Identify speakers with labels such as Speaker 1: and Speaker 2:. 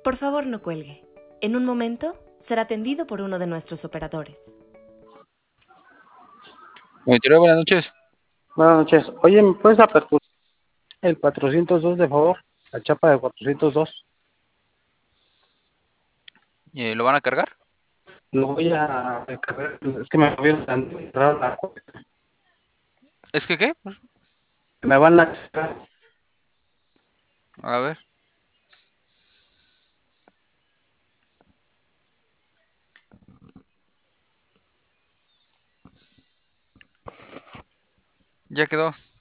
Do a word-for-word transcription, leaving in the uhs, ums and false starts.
Speaker 1: Por favor, no cuelgue. En un momento será atendido por uno de nuestros operadores.
Speaker 2: Monitorio, buenas noches.
Speaker 3: Buenas noches. Oye, ¿me puedes aperturar el cuatrocientos dos, de favor? La chapa de cuatrocientos dos.
Speaker 2: Eh, ¿Lo van a cargar?
Speaker 3: Lo voy a recargar. Es que me movieron tanto y cerraron la puerta.
Speaker 2: ¿Es que qué?
Speaker 3: Me van a checar.
Speaker 2: A ver. Ya quedó.